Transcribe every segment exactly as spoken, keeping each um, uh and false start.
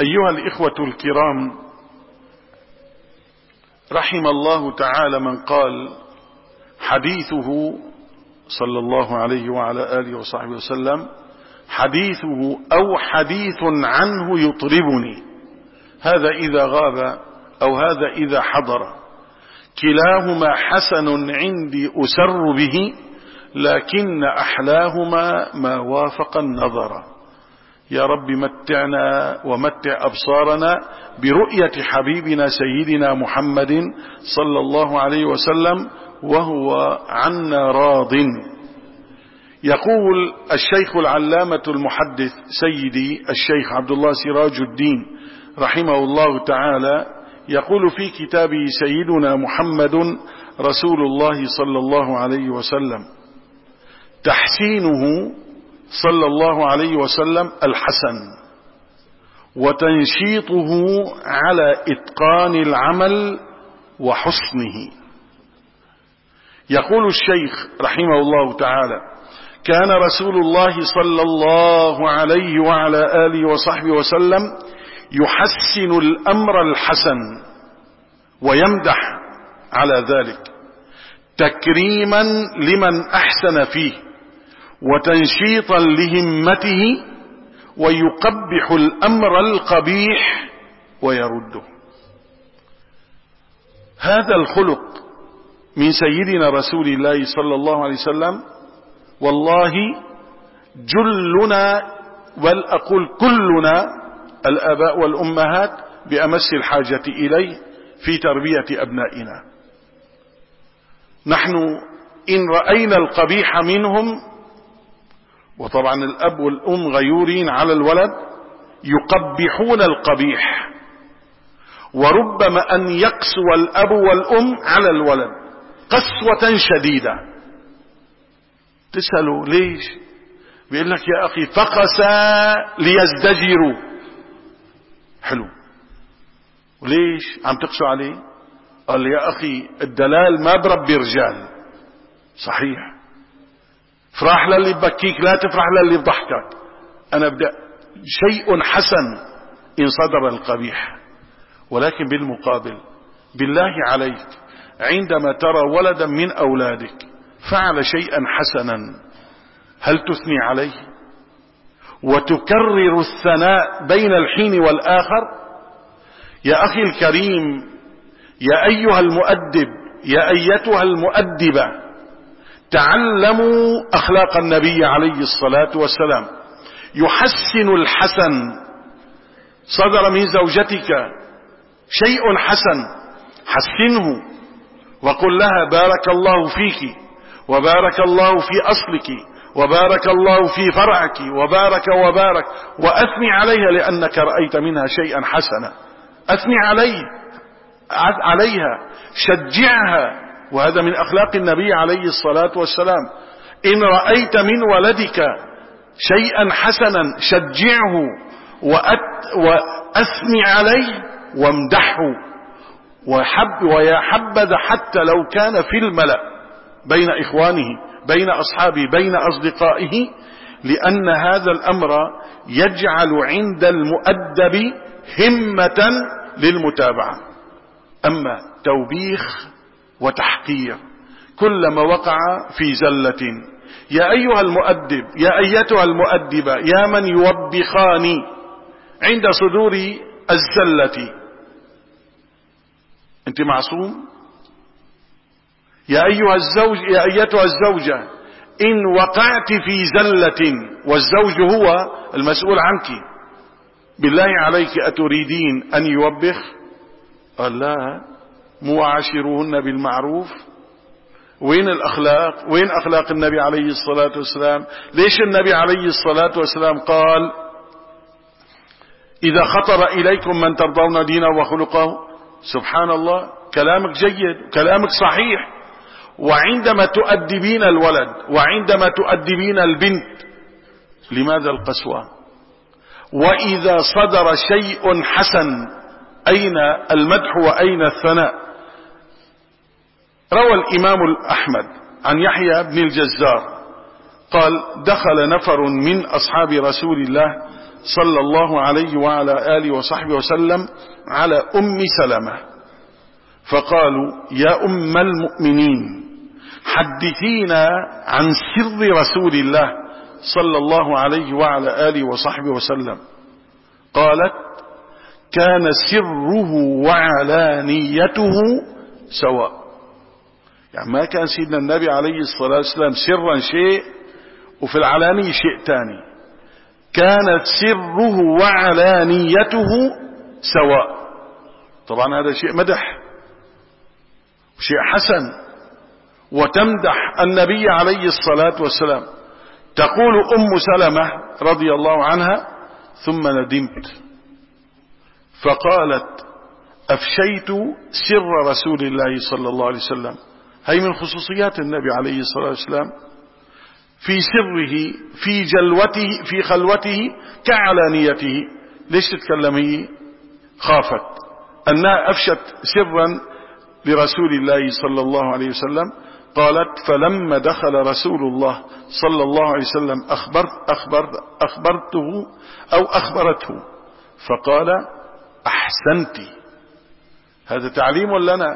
أيها الإخوة الكرام، رحم الله تعالى من قال حديثه صلى الله عليه وعلى آله وصحبه وسلم حديثه أو حديث عنه يطربني، هذا إذا غاب أو هذا إذا حضر، كلاهما حسن عندي أسر به، لكن أحلاهما ما وافق النظر. يا رب متعنا ومتع أبصارنا برؤية حبيبنا سيدنا محمد صلى الله عليه وسلم وهو عنا راض. يقول الشيخ العلامة المحدث سيدي الشيخ عبد الله سراج الدين رحمه الله تعالى، يقول في كتابه سيدنا محمد رسول الله صلى الله عليه وسلم: تحسينه صلى الله عليه وسلم الحسن، وتنشيطه على إتقان العمل وحسنه. يقول الشيخ رحمه الله تعالى: كان رسول الله صلى الله عليه وعلى آله وصحبه وسلم يحسن الأمر الحسن ويمدح على ذلك تكريما لمن أحسن فيه وتنشيطا لهمته، ويقبح الأمر القبيح ويرده. هذا الخلق من سيدنا رسول الله صلى الله عليه وسلم والله جلنا، بل أقول كلنا الآباء والأمهات بأمس الحاجة إليه في تربية أبنائنا. نحن إن رأينا القبيح منهم، وطبعا الأب والأم غيورين على الولد، يقبحون القبيح، وربما أن يقسو الأب والأم على الولد قسوة شديدة. تسألوا ليش؟ بيقول لك يا أخي فقسا ليزدجروا. حلو، وليش عم تقسو عليه؟ قال يا أخي الدلال ما بربي رجال. صحيح، افرح للي ببكيك، لا تفرح للي بضحكك. أنا بدأ شيء حسن إن صدر القبيح، ولكن بالمقابل بالله عليك عندما ترى ولدا من أولادك فعل شيئا حسنا، هل تثني عليه وتكرر الثناء بين الحين والآخر؟ يا أخي الكريم، يا أيها المؤدب، يا أيتها المؤدبة، تعلموا أخلاق النبي عليه الصلاة والسلام. يحسن الحسن، صدر من زوجتك شيء حسن، حسنه وقل لها بارك الله فيك، وبارك الله في أصلك، وبارك الله في فرعك، وبارك وبارك، وأثني عليها لأنك رأيت منها شيئا حسنا. أثني عليه عليها، شجعها، وهذا من أخلاق النبي عليه الصلاة والسلام. إن رأيت من ولدك شيئا حسنا شجعه وأثني عليه وامدحه، وحب ويا حبذا حتى لو كان في الملأ بين إخوانه، بين أصحابه، بين أصدقائه، لأن هذا الأمر يجعل عند المؤدب همة للمتابعة. أما توبيخ وتحقير كلما وقع في زلة، يا أيها المؤدب، يا أيتها المؤدبة، يا من يوبخان عند صدور الزلة، أنت معصوم. يا أيها الزوج، يا أيتها الزوجة، إن وقعت في زلة والزوج هو المسؤول عنك، بالله عليك أتريدين أن يوبخ؟ قال لا، معاشروهن بالمعروف. وين الأخلاق؟ وين أخلاق النبي عليه الصلاة والسلام؟ ليش النبي عليه الصلاة والسلام قال إذا خطر إليكم من ترضون دينه وخلقه؟ سبحان الله، كلامك جيد، كلامك صحيح. وعندما تؤدبين الولد وعندما تؤدبين البنت، لماذا القسوة؟ وإذا صدر شيء حسن، أين المدح وأين الثناء؟ روى الإمام أحمد عن يحيى بن الجزار قال: دخل نفر من أصحاب رسول الله صلى الله عليه وعلى آله وصحبه وسلم على أم سلمة، فقالوا يا أم المؤمنين حدثينا عن سر رسول الله صلى الله عليه وعلى آله وصحبه وسلم. قالت كان سره وعلانيته سواء. يعني ما كان سيدنا النبي عليه الصلاة والسلام سرا شيء وفي العلانية شيء تاني، كانت سره وعلانيته سواء. طبعا هذا شيء مدح وشيء حسن، وتمدح النبي عليه الصلاة والسلام. تقول أم سلمة رضي الله عنها ثم ندمت فقالت أفشيت سر رسول الله صلى الله عليه وسلم. هي من خصوصيات النبي عليه الصلاة والسلام، في سره في جلوته في خلوته كعلانيته. ليش تتكلمي؟ خافت أنها أفشت سرا لرسول الله صلى الله عليه وسلم. قالت فلما دخل رسول الله صلى الله عليه وسلم أخبرت أخبر أخبرته أو أخبرته فقال أحسنتِ. هذا تعليم لنا،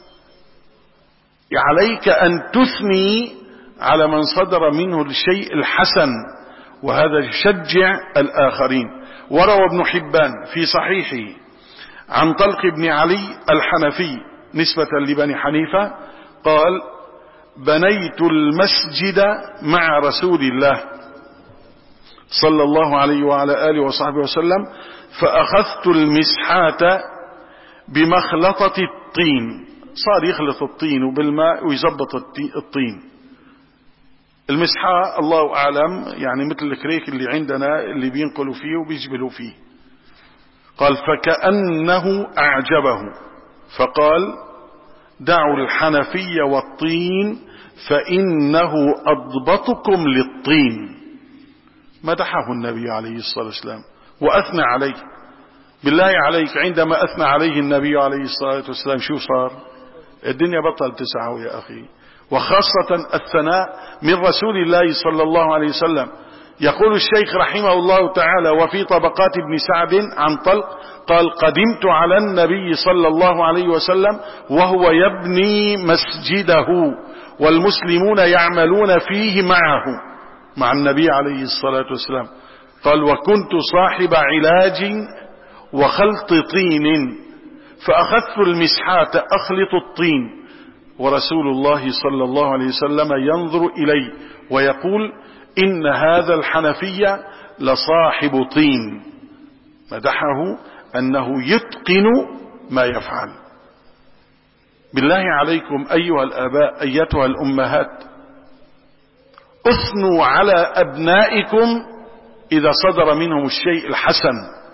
عليك أن تثني على من صدر منه الشيء الحسن، وهذا يشجع الآخرين. وروى ابن حبان في صحيحه عن طلق بن علي الحنفي نسبة لبني حنيفة قال بنيت المسجد مع رسول الله صلى الله عليه وعلى آله وصحبه وسلم فأخذت المسحات بمخلطة الطين. صار يخلط الطين وبالماء ويزبط الطين. المسحة الله أعلم يعني مثل الكريك اللي عندنا اللي بينقلوا فيه وبيجبلوا فيه. قال فكأنه أعجبه فقال دعوا الحنفي والطين فإنه أضبطكم للطين. مدحه النبي عليه الصلاة والسلام وأثنى عليه. بالله عليك عندما أثنى عليه النبي عليه الصلاة والسلام شو صار؟ الدنيا بطل تسعه يا أخي. وخاصة الثناء من رسول الله صلى الله عليه وسلم. يقول الشيخ رحمه الله تعالى وفي طبقات ابن سعد عن طلق قال قدمت على النبي صلى الله عليه وسلم وهو يبني مسجده والمسلمون يعملون فيه معه مع النبي عليه الصلاة والسلام. قال وكنت صاحب علاج وخلط طين فأخذت المسحات أخلط الطين ورسول الله صلى الله عليه وسلم ينظر إلي ويقول إن هذا الحنفي لصاحب طين. مدحه أنه يتقن ما يفعل. بالله عليكم أيها الآباء أيتها الأمهات أثنوا على أبنائكم إذا صدر منهم الشيء الحسن.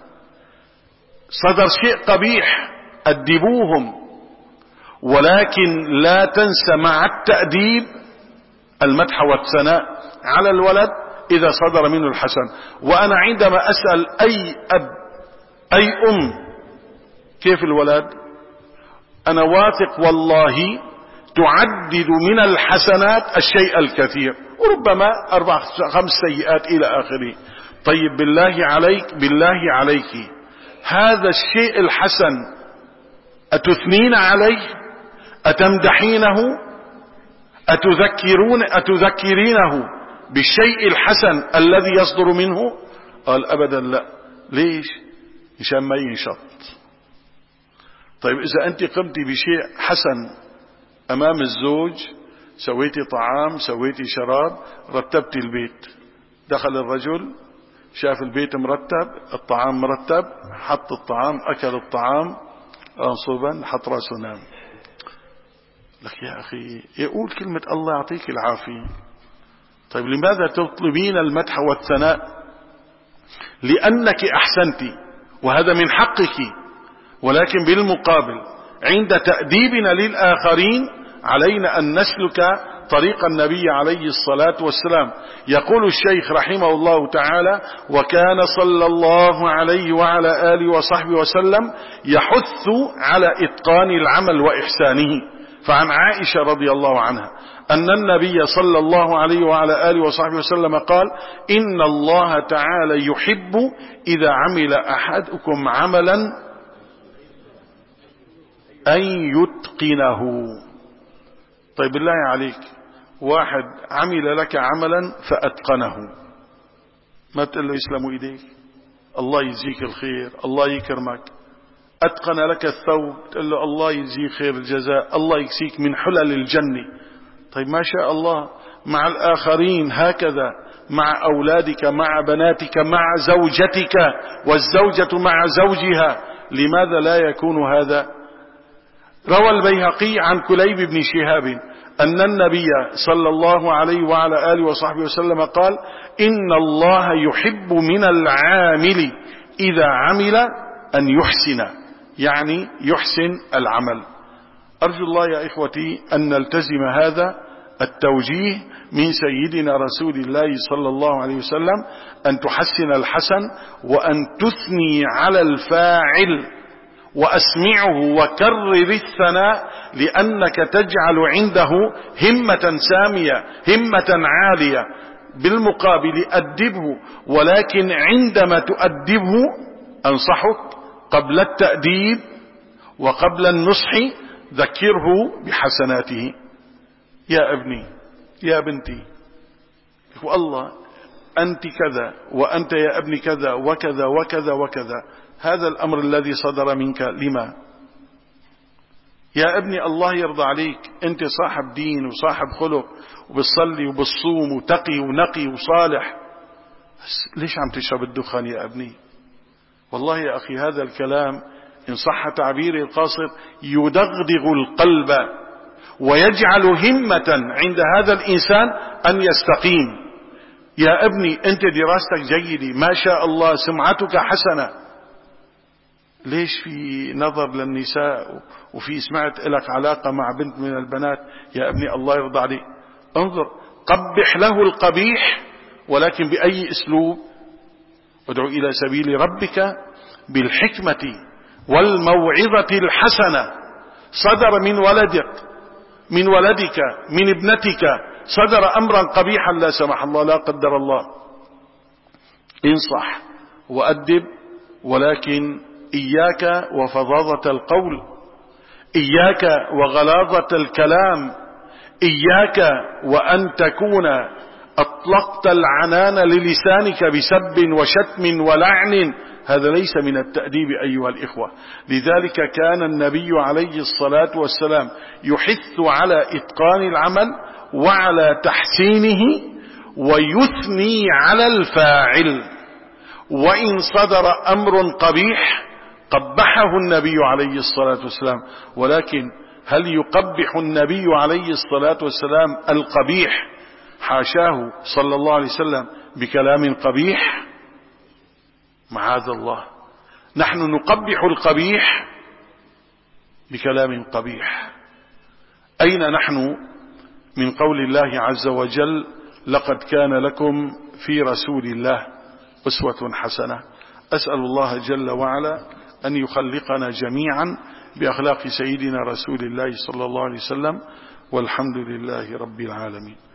صدر شيء قبيح أدبوهم، ولكن لا تنسى مع التأديب المدح والثناء على الولد إذا صدر منه الحسن. وأنا عندما أسأل أي أب أي أم كيف الولد، أنا واثق والله تعدد من الحسنات الشيء الكثير وربما أربع خمس سيئات إلى آخره. طيب بالله عليك بالله عليك هذا الشيء الحسن أتثنين عليه؟ أتمدحينه؟ أتذكرون أتذكرينه بالشيء الحسن الذي يصدر منه؟ قال أبدا لا. ليش؟ مشان ما ينشط. طيب إذا أنت قمتي بشيء حسن أمام الزوج، سويتي طعام سويتي شراب رتبتي البيت، دخل الرجل شاف البيت مرتب الطعام مرتب حط الطعام أكل الطعام أنصبا حط راسه نام. لك يا أخي يقول كلمة الله يعطيك العافية. طيب لماذا تطلبين المدح والثناء؟ لأنك أحسنتي وهذا من حقك، ولكن بالمقابل عند تأديبنا للآخرين علينا أن نسلك طريق النبي عليه الصلاة والسلام. يقول الشيخ رحمه الله تعالى وكان صلى الله عليه وعلى آله وصحبه وسلم يحث على إتقان العمل وإحسانه. فعن عائشة رضي الله عنها أن النبي صلى الله عليه وعلى آله وصحبه وسلم قال: إن الله تعالى يحب إذا عمل أحدكم عملا أن يتقنه. طيب بالله عليك، واحد عمل لك عملا فأتقنه، ما تقول له يسلم ايديك، الله يجزيك الخير، الله يكرمك. أتقن لك الثوب، تقول له الله يجزيك خير الجزاء، الله يكسيك من حلل الجنة. طيب ما شاء الله، مع الآخرين هكذا، مع أولادك، مع بناتك، مع زوجتك، والزوجة مع زوجها، لماذا لا يكون هذا؟ روى البيهقي عن كليب بن شهاب أن النبي صلى الله عليه وعلى آله وصحبه وسلم قال: إن الله يحب من العامل إذا عمل أن يحسن، يعني يحسن العمل. أرجو الله يا إخوتي أن نلتزم هذا التوجيه من سيدنا رسول الله صلى الله عليه وسلم، أن تحسن الحسن وأن تثني على الفاعل، وأسمعه وكرر الثناء، لأنك تجعل عنده همة سامية، همة عالية. بالمقابل أدبه، ولكن عندما تؤدبه أنصحك قبل التأديب وقبل النصح ذكره بحسناته. يا ابني، يا بنتي، والله أنت كذا، وأنت يا ابني كذا وكذا وكذا وكذا، هذا الأمر الذي صدر منك لما؟ يا ابني الله يرضى عليك، أنت صاحب دين وصاحب خلق، وبتصلي وبتصوم وتقي ونقي وصالح، ليش عم تشرب الدخان يا ابني؟ والله يا أخي هذا الكلام إن صح تعبيري القاصر يدغدغ القلب، ويجعل همة عند هذا الإنسان أن يستقيم. يا ابني أنت دراستك جيدة ما شاء الله، سمعتك حسنة، ليش في نظر للنساء وفي سمعت لك علاقة مع بنت من البنات؟ يا ابني الله يرضى عليك، انظر، قبح له القبيح، ولكن بأي أسلوب؟ ادعو إلى سبيل ربك بالحكمة والموعظة الحسنة. صدر من ولدك من ولدك من ابنتك صدر أمرا قبيحا لا سمح الله، لا قدر الله، انصح وأدب، ولكن إياك وفظاظة القول، إياك وغلاظة الكلام، إياك وأن تكون أطلقت العنان للسانك بسب وشتم ولعن، هذا ليس من التأديب أيها الإخوة. لذلك كان النبي عليه الصلاة والسلام يحث على إتقان العمل وعلى تحسينه، ويثني على الفاعل. وإن صدر أمر قبيح قبحه النبي عليه الصلاة والسلام، ولكن هل يقبح النبي عليه الصلاة والسلام القبيح؟ حاشاه صلى الله عليه وسلم بكلام قبيح، معاذ الله. نحن نقبح القبيح بكلام قبيح. أين نحن من قول الله عز وجل: لقد كان لكم في رسول الله أسوة حسنة؟ أسأل الله جل وعلا أن يخلقنا جميعا بأخلاق سيدنا رسول الله صلى الله عليه وسلم، والحمد لله رب العالمين.